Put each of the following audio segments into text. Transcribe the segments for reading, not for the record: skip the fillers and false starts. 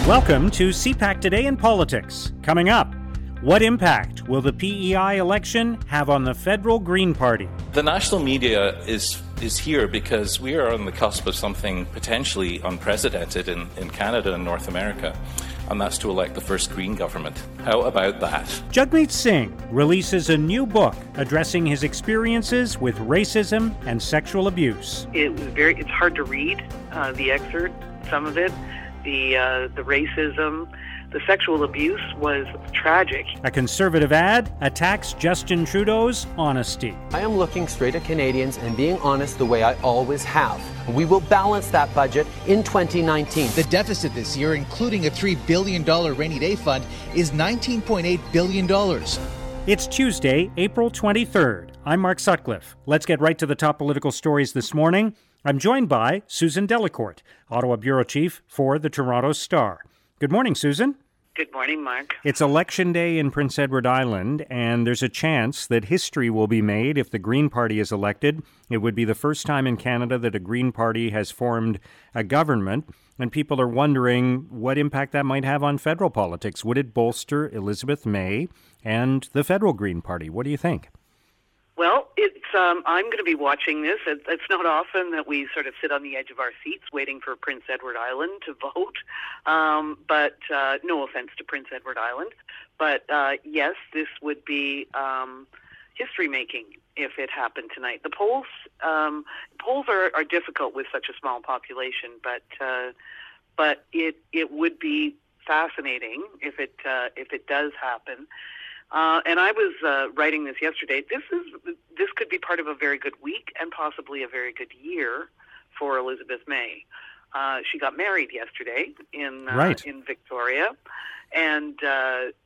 Welcome to CPAC Today in Politics. Coming up, what impact will the PEI election have on the federal Green Party? The national media is here because we are on the cusp of something potentially unprecedented in Canada and North America, and that's to elect the first Green government. How about that? Jagmeet Singh releases a new book addressing his experiences with racism and sexual abuse. It's hard to read, the excerpt, some of it. The racism, the sexual abuse was tragic. A Conservative ad attacks Justin Trudeau's honesty. I am looking straight at Canadians and being honest the way I always have. We will balance that budget in 2019. The deficit this year, including a $3 billion rainy day fund, is $19.8 billion. It's Tuesday, April 23rd. I'm Mark Sutcliffe. Let's get right to the top political stories this morning. I'm joined by Susan Delacourt, Ottawa Bureau Chief for the Toronto Star. Good morning, Susan. Good morning, Mark. It's Election Day in Prince Edward Island, and there's a chance that history will be made if the Green Party is elected. It would be the first time in Canada that a Green Party has formed a government, and people are wondering what impact that might have on federal politics. Would it bolster Elizabeth May and the federal Green Party? What do you think? Well, I'm going to be watching this. It's not often that we sort of sit on the edge of our seats waiting for Prince Edward Island to vote. But no offense to Prince Edward Island. But yes, this would be history-making if it happened tonight. The polls are difficult with such a small population, but it would be fascinating if it does happen. And I was writing this yesterday. This could be part of a very good week and possibly a very good year for Elizabeth May. She got married yesterday in Victoria, and it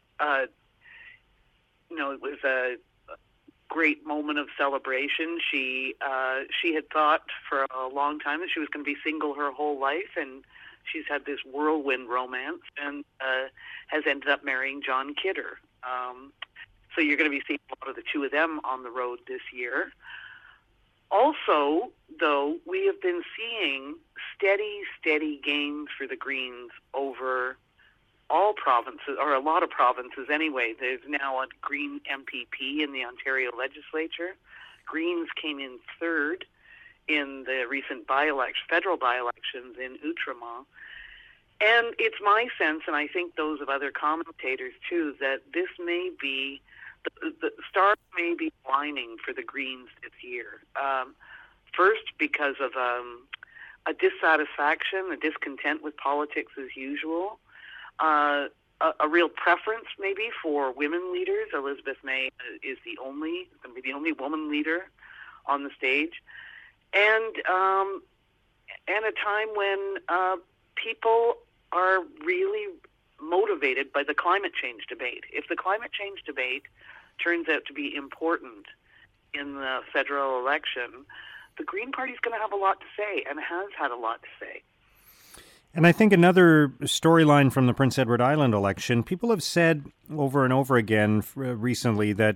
was a great moment of celebration. She had thought for a long time that she was going to be single her whole life, and she's had this whirlwind romance and has ended up marrying John Kidder. So you're going to be seeing a lot of the two of them on the road this year. Also, though, we have been seeing steady gains for the Greens over all provinces, or a lot of provinces anyway. There's now a Green MPP in the Ontario legislature. Greens came in third in the recent federal by-elections in Outremont. And it's my sense, and I think those of other commentators too, that this may be, the stars may be aligning for the Greens this year. First, because of a dissatisfaction, a discontent with politics as usual, a real preference maybe for women leaders. Elizabeth May is going to be the only woman leader on the stage, and a time when people are really motivated by the climate change debate. If the climate change debate turns out to be important in the federal election, the Green Party is going to have a lot to say and has had a lot to say. And I think another storyline from the Prince Edward Island election, people have said over and over again recently that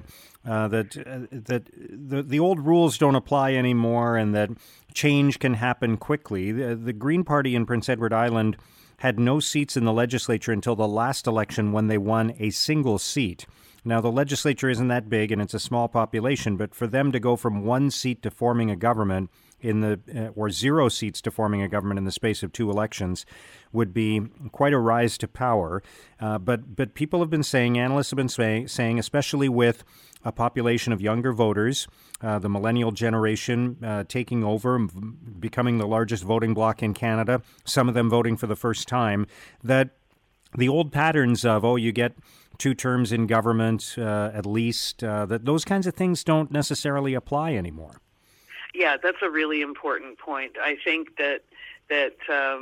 the old rules don't apply anymore and that change can happen quickly. The Green Party in Prince Edward Island had no seats in the legislature until the last election when they won a single seat. Now, the legislature isn't that big and it's a small population, but for them to go from one seat to forming a government or 0 seats to forming a government in the space of 2 elections would be quite a rise to power. But people have been saying, analysts have been saying, especially with a population of younger voters, the millennial generation taking over, becoming the largest voting bloc in Canada, some of them voting for the first time, that the old patterns of, you get 2 terms in government at least, that those kinds of things don't necessarily apply anymore. Yeah, that's a really important point. I think that this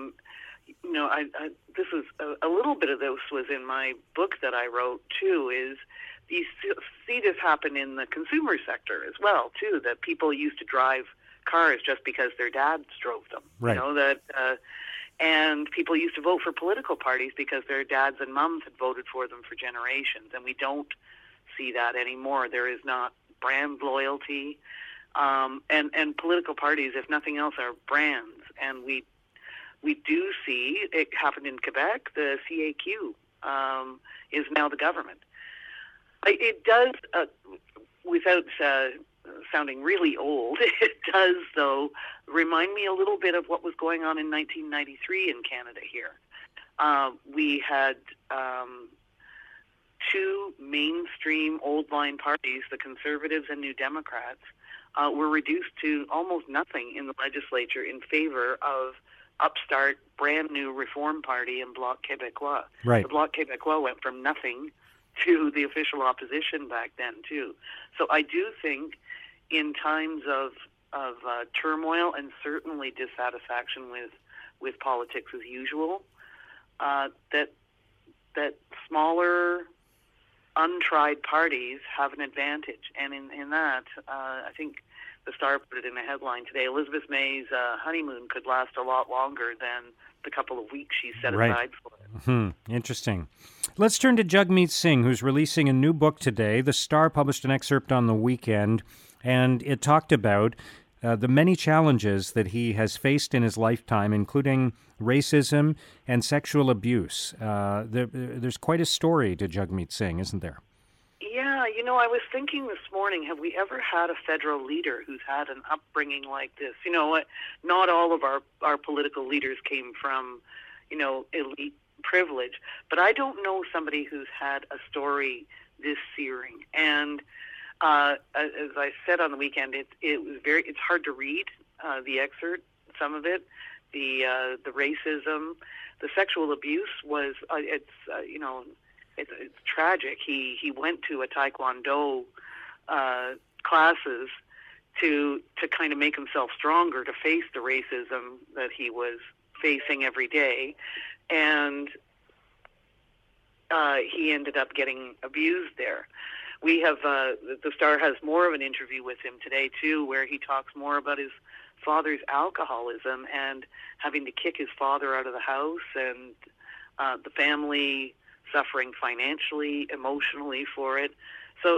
is a little bit of this was in my book that I wrote too. Is you see this happen in the consumer sector as well too. That people used to drive cars just because their dads drove them. Right. And people used to vote for political parties because their dads and moms had voted for them for generations. And we don't see that anymore. There is not brand loyalty. And political parties, if nothing else, are brands. And we do see, it happened in Quebec, the CAQ is now the government. It does, without sounding really old, it does, though, remind me a little bit of what was going on in 1993 in Canada here. We had two mainstream old-line parties, the Conservatives and New Democrats, were reduced to almost nothing in the legislature in favor of upstart, brand-new Reform Party and Bloc Québécois. Right. The Bloc Québécois went from nothing to the official opposition back then, too. So I do think in times of turmoil and certainly dissatisfaction with politics as usual, that smaller, untried parties have an advantage. And in that, I think the Star put it in a headline today, Elizabeth May's honeymoon could last a lot longer than the couple of weeks she set aside for it. Interesting. Let's turn to Jagmeet Singh, who's releasing a new book today. The Star published an excerpt on the weekend, and it talked about the many challenges that he has faced in his lifetime, including racism and sexual abuse. There's quite a story to Jagmeet Singh, isn't there? Yeah, I was thinking this morning, have we ever had a federal leader who's had an upbringing like this? You know what? Not all of our political leaders came from, elite privilege, but I don't know somebody who's had a story this searing. And as I said on the weekend, it's hard to read the excerpt, some of it, the racism, the sexual abuse was it's tragic. He went to a Taekwondo classes to kind of make himself stronger, to face the racism that he was facing every day, and he ended up getting abused there. We have the Star has more of an interview with him today too, where he talks more about his father's alcoholism and having to kick his father out of the house, and the family suffering financially, emotionally for it. So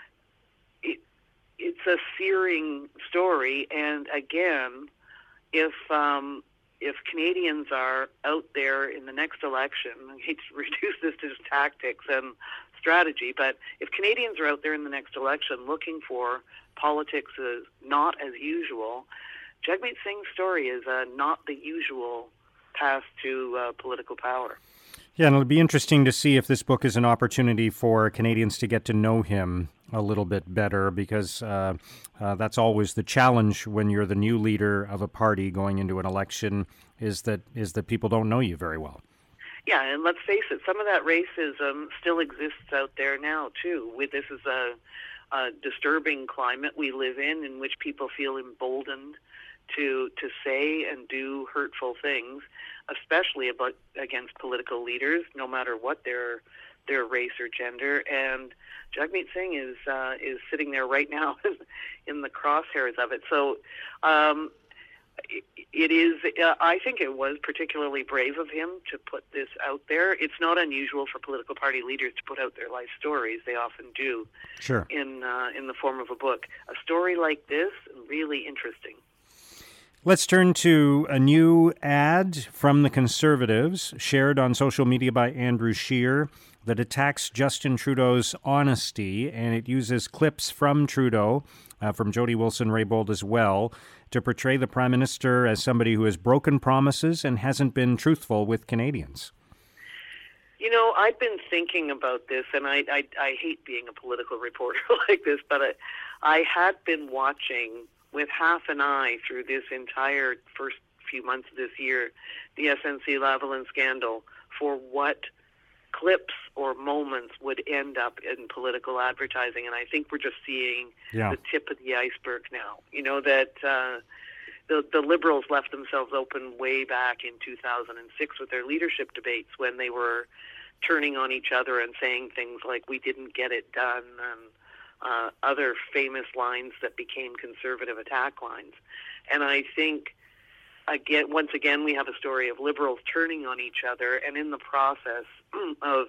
it's a searing story. And again, if Canadians are out there in the next election, I hate to reduce this to just tactics and strategy, but if Canadians are out there in the next election looking for politics as not as usual, Jagmeet Singh's story is not the usual path to political power. Yeah, and it'll be interesting to see if this book is an opportunity for Canadians to get to know him a little bit better, because that's always the challenge when you're the new leader of a party going into an election, is that people don't know you very well. Yeah, and let's face it, some of that racism still exists out there now, too. This is a disturbing climate we live in which people feel emboldened to say and do hurtful things, especially against political leaders, no matter what their race or gender. And Jagmeet Singh is sitting there right now in the crosshairs of it. So it is. I think it was particularly brave of him to put this out there. It's not unusual for political party leaders to put out their life stories. They often do. Sure. In the form of a book. A story like this, really interesting. Let's turn to a new ad from the Conservatives, shared on social media by Andrew Scheer, that attacks Justin Trudeau's honesty, and it uses clips from Trudeau, from Jody Wilson-Raybould as well, to portray the Prime Minister as somebody who has broken promises and hasn't been truthful with Canadians. I've been thinking about this, and I hate being a political reporter like this, but I had been watching with half an eye through this entire first few months of this year, the SNC-Lavalin scandal, for what clips or moments would end up in political advertising. And I think we're just seeing the tip of the iceberg now. That the Liberals left themselves open way back in 2006 with their leadership debates, when they were turning on each other and saying things like, "We didn't get it done," and other famous lines that became Conservative attack lines. And I think, once again, we have a story of Liberals turning on each other, and in the process of,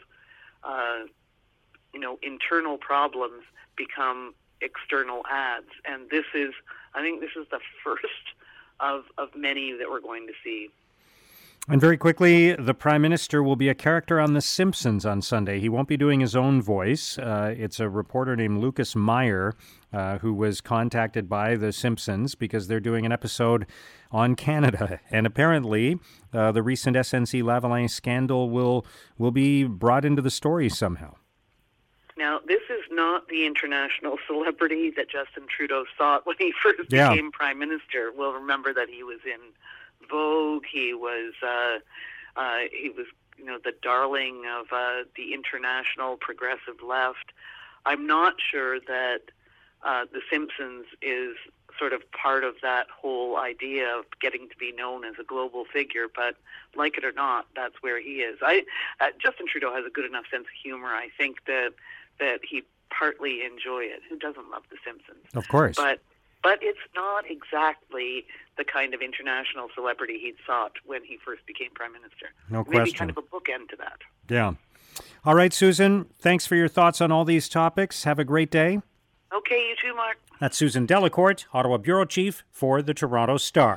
internal problems become external ads. And I think this is the first of many that we're going to see. And very quickly, the Prime Minister will be a character on The Simpsons on Sunday. He won't be doing his own voice. It's a reporter named Lucas Meyer who was contacted by The Simpsons because they're doing an episode on Canada. And apparently, the recent SNC-Lavalin scandal will be brought into the story somehow. Now, this is not the international celebrity that Justin Trudeau sought when he first became Prime Minister. We'll remember that he was in Vogue. He was the darling of the international progressive left. I'm not sure that The Simpsons is sort of part of that whole idea of getting to be known as a global figure, but like it or not, that's where he is. Justin Trudeau has a good enough sense of humor. I think that he partly enjoy it. Who doesn't love The Simpsons? Of course. But it's not exactly the kind of international celebrity he'd sought when he first became Prime Minister. No question. Maybe kind of a bookend to that. Yeah. All right, Susan, thanks for your thoughts on all these topics. Have a great day. Okay, you too, Mark. That's Susan Delacourt, Ottawa Bureau Chief for the Toronto Star.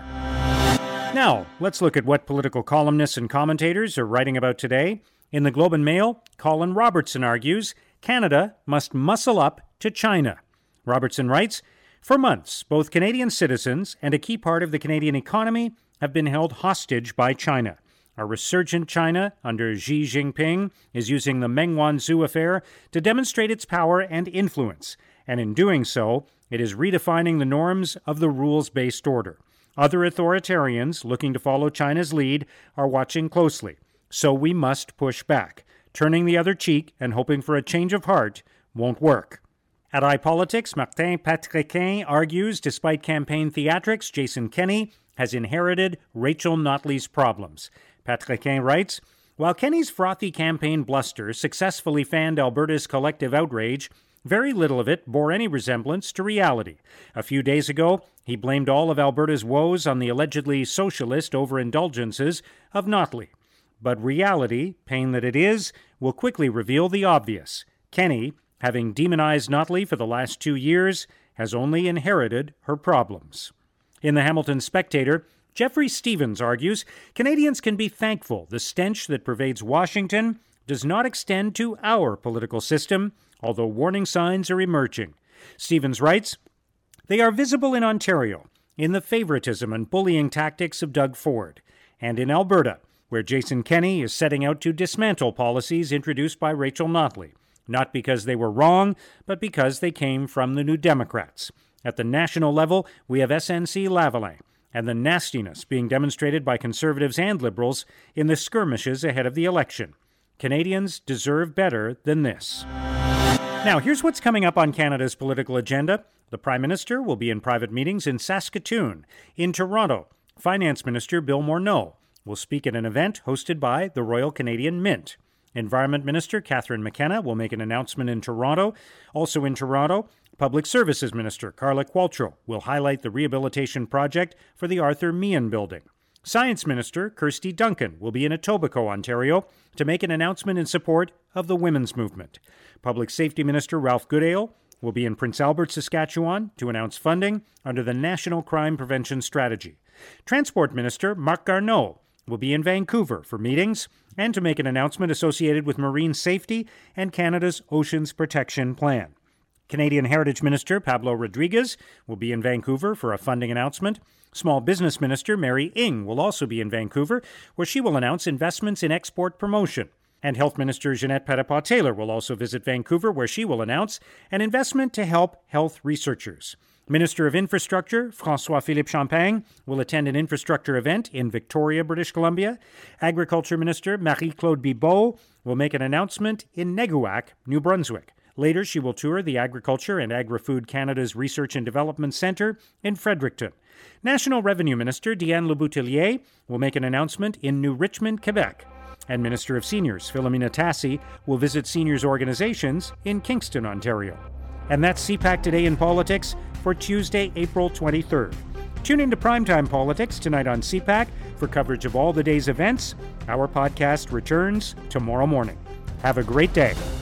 Now, let's look at what political columnists and commentators are writing about today. In the Globe and Mail, Colin Robertson argues Canada must muscle up to China. Robertson writes, for months, both Canadian citizens and a key part of the Canadian economy have been held hostage by China. A resurgent China under Xi Jinping is using the Meng Wanzhou affair to demonstrate its power and influence, and in doing so, it is redefining the norms of the rules-based order. Other authoritarians looking to follow China's lead are watching closely, so we must push back. Turning the other cheek and hoping for a change of heart won't work. At iPolitics, Martin Patrickin argues despite campaign theatrics, Jason Kenney has inherited Rachel Notley's problems. Patrickin writes, while Kenney's frothy campaign bluster successfully fanned Alberta's collective outrage, very little of it bore any resemblance to reality. A few days ago, he blamed all of Alberta's woes on the allegedly socialist overindulgences of Notley. But reality, pain that it is, will quickly reveal the obvious. Kenney, having demonized Notley for the last 2 years, has only inherited her problems. In the Hamilton Spectator, Jeffrey Stevens argues Canadians can be thankful the stench that pervades Washington does not extend to our political system, although warning signs are emerging. Stevens writes, they are visible in Ontario, in the favoritism and bullying tactics of Doug Ford, and in Alberta, where Jason Kenney is setting out to dismantle policies introduced by Rachel Notley, not because they were wrong, but because they came from the New Democrats. At the national level, we have SNC-Lavalin, and the nastiness being demonstrated by Conservatives and Liberals in the skirmishes ahead of the election. Canadians deserve better than this. Now, here's what's coming up on Canada's political agenda. The Prime Minister will be in private meetings in Saskatoon. In Toronto, Finance Minister Bill Morneau will speak at an event hosted by the Royal Canadian Mint. Environment Minister Catherine McKenna will make an announcement in Toronto. Also in Toronto, Public Services Minister Carla Qualtrough will highlight the rehabilitation project for the Arthur Meehan Building. Science Minister Kirsty Duncan will be in Etobicoke, Ontario, to make an announcement in support of the women's movement. Public Safety Minister Ralph Goodale will be in Prince Albert, Saskatchewan, to announce funding under the National Crime Prevention Strategy. Transport Minister Marc Garneau will be in Vancouver for meetings and to make an announcement associated with marine safety and Canada's Oceans Protection Plan. Canadian Heritage Minister Pablo Rodriguez will be in Vancouver for a funding announcement. Small Business Minister Mary Ng will also be in Vancouver, where she will announce investments in export promotion. And Health Minister Jeanette Petitpas-Taylor will also visit Vancouver, where she will announce an investment to help health researchers. Minister of Infrastructure François-Philippe Champagne will attend an infrastructure event in Victoria, British Columbia. Agriculture Minister Marie-Claude Bibeau will make an announcement in Neguac, New Brunswick. Later, she will tour the Agriculture and Agri-Food Canada's Research and Development Centre in Fredericton. National Revenue Minister Diane Leboutillier will make an announcement in New Richmond, Quebec. And Minister of Seniors Philomena Tassi will visit seniors organizations in Kingston, Ontario. And that's CPAC Today in Politics for Tuesday, April 23rd. Tune in to Primetime Politics tonight on CPAC for coverage of all the day's events. Our podcast returns tomorrow morning. Have a great day.